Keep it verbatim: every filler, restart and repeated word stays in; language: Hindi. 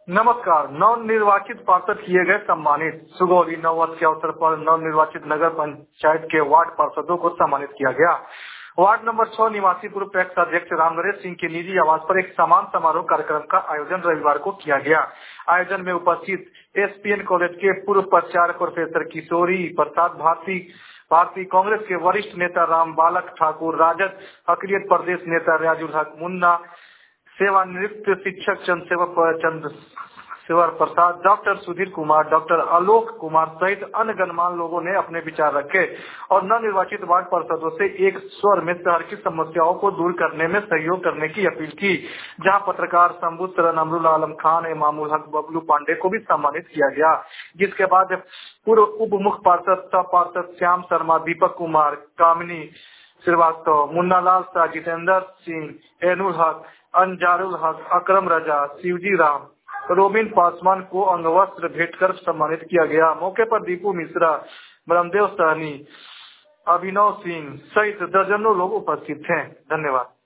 नमस्कार। नव निर्वाचित पार्षद किए गए सम्मानित। सुगौली नव वर्ष के अवसर पर नव निर्वाचित नगर पंचायत के वार्ड पार्षदों को सम्मानित किया गया। वार्ड नंबर छह निवासी पूर्व पैक्स अध्यक्ष रामनरेश सिंह के निजी आवास पर एक सम्मान समारोह कार्यक्रम का आयोजन रविवार को किया गया। आयोजन में उपस्थित एसपीएन कॉलेज के पूर्व प्राचार्य प्रोफेसर किशोरी प्रसाद, भारतीय भारतीय कांग्रेस के वरिष्ठ नेता राम बालक ठाकुर, राजद अखिलेश प्रदेश नेता रियाजुल हक मुन्ना, सेवानिवृत्त शिक्षक चंद्रशेखर चंद्रशेखर प्रसाद, डॉक्टर सुधीर कुमार, डॉक्टर आलोक कुमार सहित अन्य गणमान्य लोगों ने अपने विचार रखे और नवनिर्वाचित वार्ड पार्षदों से एक स्वर में शहर की समस्याओं को दूर करने में सहयोग करने की अपील की। जहां पत्रकार शंभुसरन, अमरुल आलम खान, इमामुल हक, बबलू पांडे को भी सम्मानित किया गया। जिसके बाद पूर्व उप मुख्य पार्षद, सह पार्षद श्याम शर्मा, दीपक कुमार, कामिनी श्रीवास्तव, मुन्नालाल शाह, जितेंद्र सिंह, एनुल हक, अंजारुल हक, अकरम रजा, शिवजी राम, रोबिन पासवान को अंगवस्त्र भेंट कर सम्मानित किया गया। मौके पर दीपू मिश्रा, ब्रह्मदेव सहनी, अभिनव सिंह सहित दर्जनों लोग उपस्थित थे। धन्यवाद।